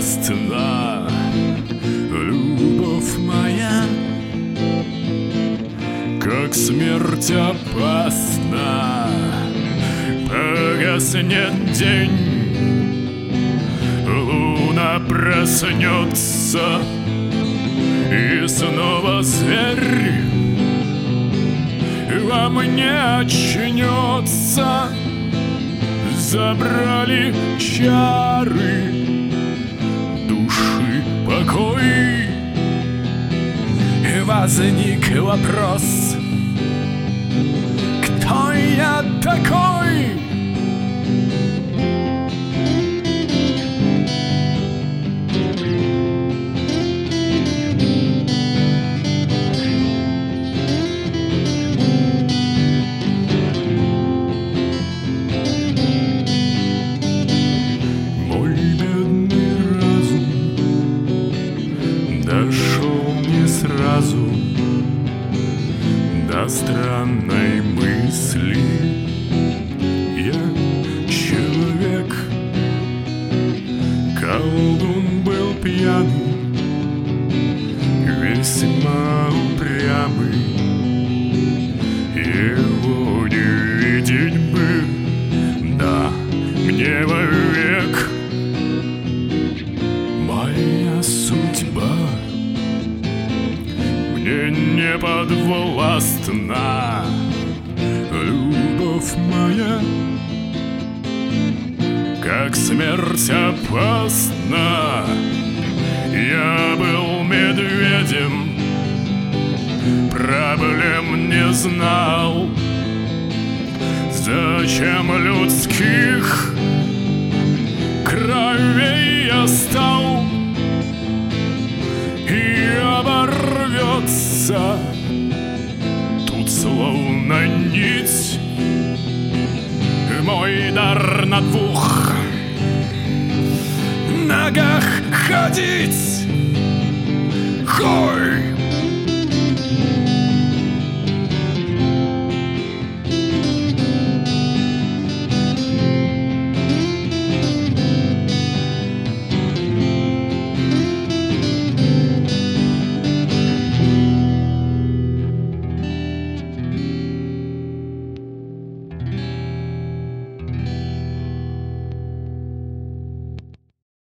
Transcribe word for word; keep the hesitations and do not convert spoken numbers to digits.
властна, любовь моя, как смерть опасна. Погаснет день, луна проснется, и снова зверь во мне очнется. Забрали чары души покой, и возник вопрос: кто я такой? Дошел не сразу до странной мысли. Я человек, колдун был пьяный, весьма упрямый. Его не видеть бы, да, мне вовек. Моя судьба мне не подвластна, любовь моя, как смерть опасна. Я был медведем, проблем не знал. Зачем людских кровей я стал? И оборвется тут словно нить мой дар на двух ногах ходить. Хой!